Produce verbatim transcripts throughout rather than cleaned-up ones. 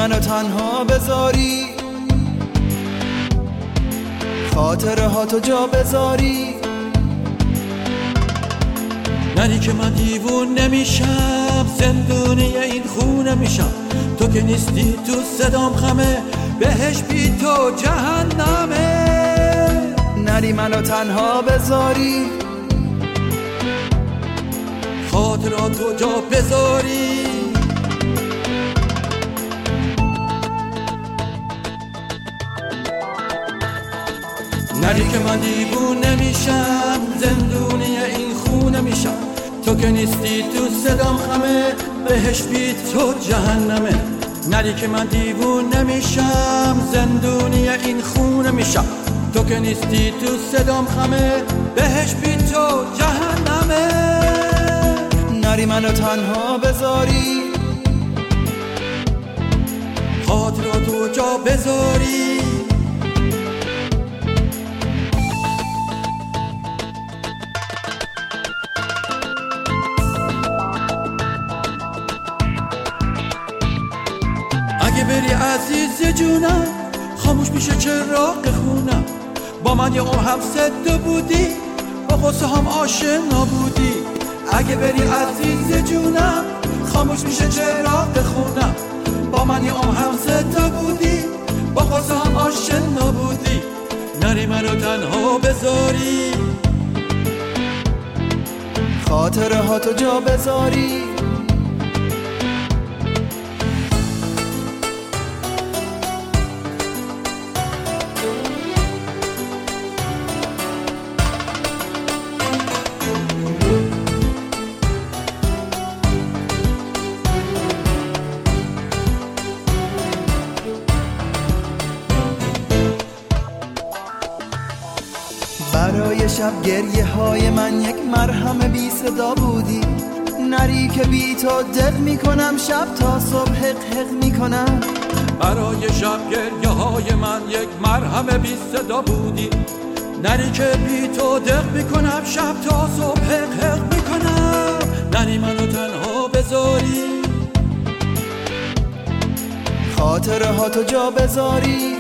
منو تنها بذاری، خاطره ها تو جا بذاری. نری که من دیوون نمیشم، زندونی این خونه میشم. تو که نیستی تو صدام خمه، بهش بی تو جهنمه. نری منو تنها بذاری، خاطرات تو جا بذاری. نری که من دیوون نمیشم، زندونی این خونه میشم. تو که نیستی تو صدام خمه، بهش بی تو جهنمه. نری که من دیوون نمیشم، زندونی این خونه میشم. تو که نیستی تو صدام خمه، بهش بی تو جهنمه. نری منو تنها بذاری، خاطراتو جا بذاری. اگه بری عزیز جونم، خاموش میشه چراغ خونم. با من یه عمر هم صد بودی، با قصه هم آشنا بودی. اگه بری عزیز جونم، خاموش میشه چراغ خونم. با من یه عمر هم صد بودی، با قصه هم آشنا بودی. نری منو تنها بذاری، خاطره ها تو جا بذاری. برای شب گریه های من یک مرهم بی صدا بودی. نری که بی تو دق میکنم، شب تا صبح حق حق میکنم. برای شب گریه های من یک مرهم بی صدا بودی. نری که بی تو دق میکنم، شب تا صبح حق حق میکنم. نری منو تنها بذاری، خاطره ها تو جا بذاری.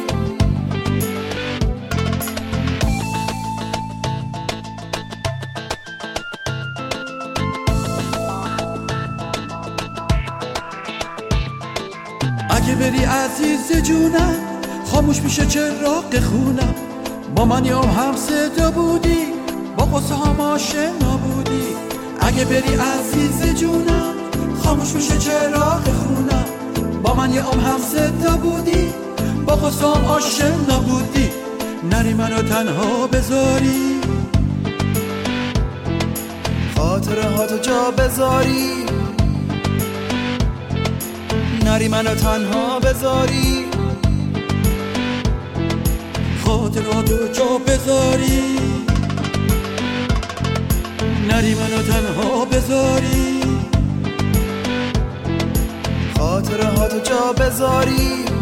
اگه بری عزیز جونم، خاموش میشه چراغ خونم. با من یه هم صدا بودی، با قصه هم آشنا بودی. اگه بری عزیز جونم، خاموش میشه چراغ خونم. با من یه هم صدا بودی، با قصه هم آشنا بودی. نری منو تنها بذاری، خاطره ها تو جا بذاری. نری منو تنها بذاری، خاطراتو جا بذاری. نری منو تنها بذاری، خاطره ها تو جا بذاری.